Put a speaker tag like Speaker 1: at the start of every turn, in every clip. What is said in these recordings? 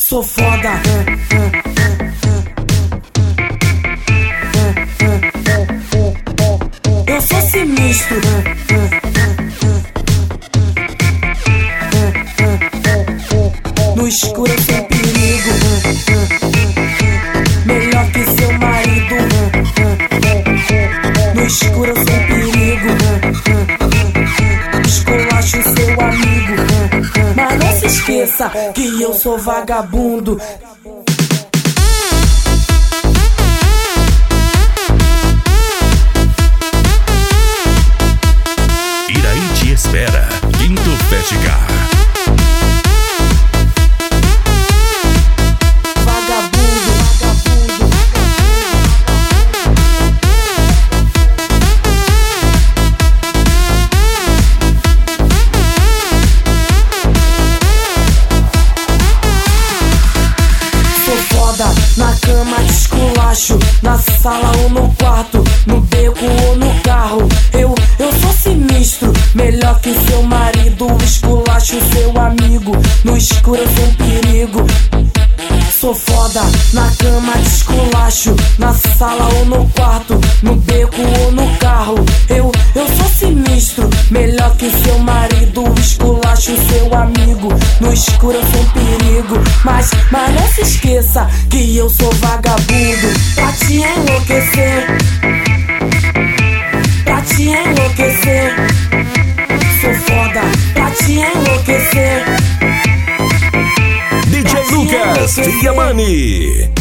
Speaker 1: Sou foda. Eu sou sinistro. No escuro eu sou perigo. Melhor que seu marido. No escuro eu sou perigo. Esculacho seu amigo. Mas não se esqueça que eu sou vagabundo.
Speaker 2: Iraí te espera, Quinto Festival.
Speaker 1: Na cama de esculacho, na sala ou no quarto, no beco ou no carro. Eu sou sinistro, melhor que seu marido. Esculacho seu amigo, no escuro eu sou um perigo. Sou foda, na cama de esculacho, na sala ou no quarto, no beco ou no carro. Eu sou sinistro, melhor que seu marido. Esculacho seu amigo, no escuro eu sou um perigo. Mas não se esqueça que eu sou vagabundo. Pra te enlouquecer, pra te enlouquecer. Sou foda, pra te enlouquecer.
Speaker 2: DJ Lucas Diamani.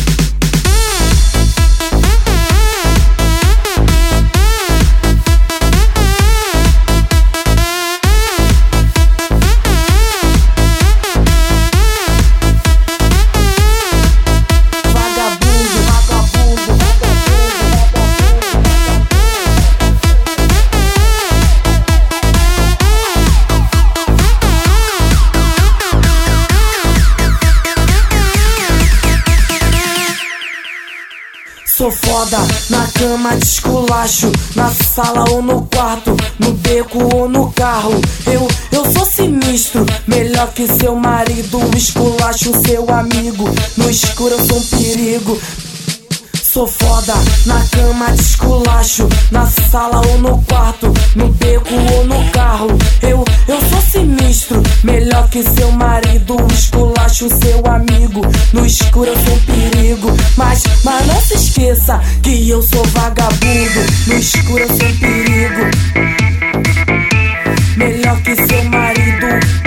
Speaker 1: Sou foda, na cama de esculacho, na sala ou no quarto, no beco ou no carro. Eu sou sinistro, melhor que seu marido. Esculacho seu amigo, no escuro eu sou um perigo. Sou foda, na cama de esculacho, na sala ou no quarto, no beco ou no carro. Eu sou sinistro, melhor que seu marido. Esculacho seu amigo, no escuro eu sou um perigo. Mas não se esqueça que eu sou vagabundo. No escuro eu sou um perigo. Melhor que seu marido.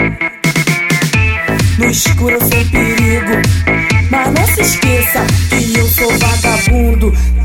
Speaker 1: No escuro eu sou um perigo. Mas não se esqueça que eu sou vagabundo.